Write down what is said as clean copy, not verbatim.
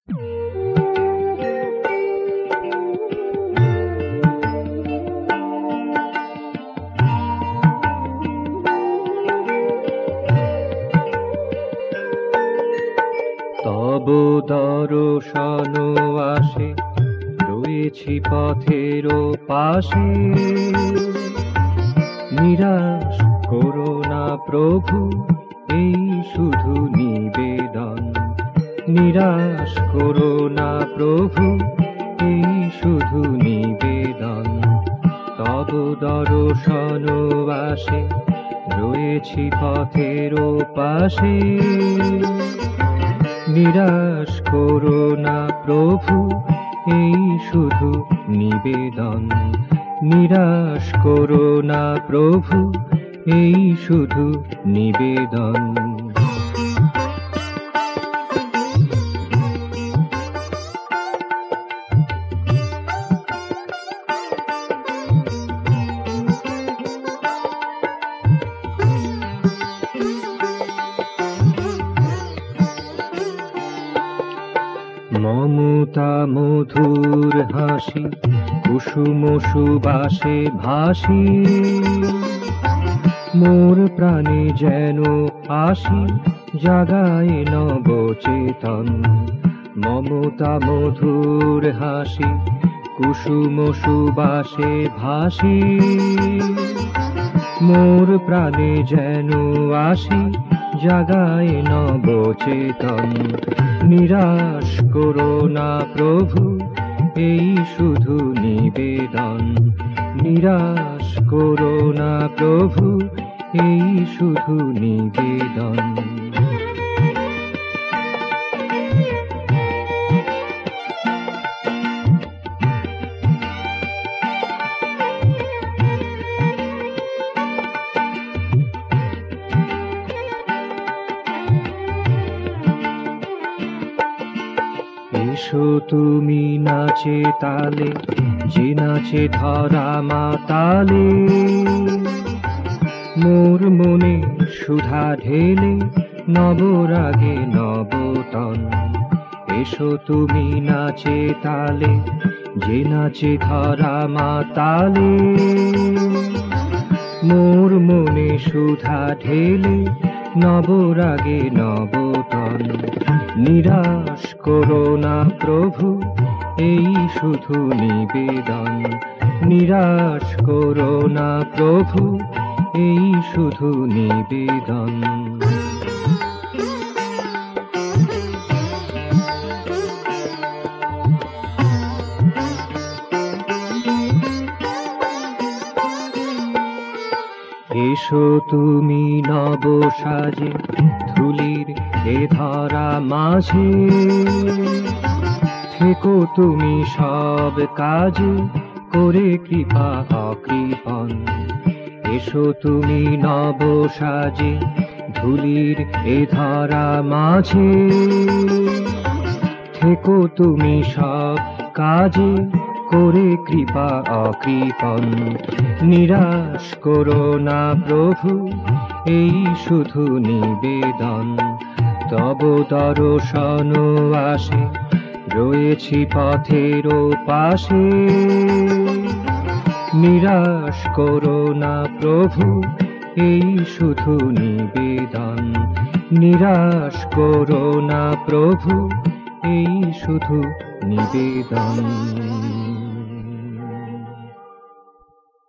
তব দর্শন আসে, রয়েছি পথের পাশে। নিরাশ করো না প্রভু, এই শুধু নিবেদন। নিরাশ করো না প্রভু, এই শুধু নিবেদন। তব দর্শন আসে, রয়েছি পথের পাশে। নিরাশ করো না প্রভু, এই শুধু নিবেদন। নিরাশ করো না প্রভু, এই শুধু নিবেদন। মমতা মধুর হাসি, কুসুম সুবাসে ভাসি। মোর প্রাণে যেন আসি, জাগায় নবচেতন। মমতা মধুর হাসি, কুসুম সুবাসে ভাসি। মোর প্রাণে যেন আসি, জাগায় নবচেতন। নিরাশ করো না প্রভু, এই শুধু নিবেদন। নিরাশ করো না প্রভু, এই শুধু নিবেদন। এসো তুমি নাচে তালে, যে নাচে ধরা মাতালে। মোর মনে সুধা ঢেলে, নবরাগে নবতন। এসো তুমি নাচে তালে, যে নাচে ধরা মাতালে। মোর মনে সুধা ঢেলে, নবরাগে নবতন। নিরাশ করো না প্রভু, এই শুধু নিবেদন। নিরাশ করো না প্রভু, এই শুধু নিবেদন। এসো তুমি নব সাজে, ধুলির এ ধরা মাঝে। থেকো তুমি সব কাজে, করে কৃপা অকৃপণ। এসো তুমি নব সাজে, ধুলির এ ধরা মাঝে। থেকো তুমি সব কাজে, করে কৃপা অকৃপণ। নিরাশ করো না প্রভু, এই শুধু নিবেদন। তব দর্শন আসে, রয়েছি পথের পাশে। নিরাশ করো না প্রভু, এই শুধু নিবেদন। নিরাশ করো না প্রভু, এই শুধু নিবেদন।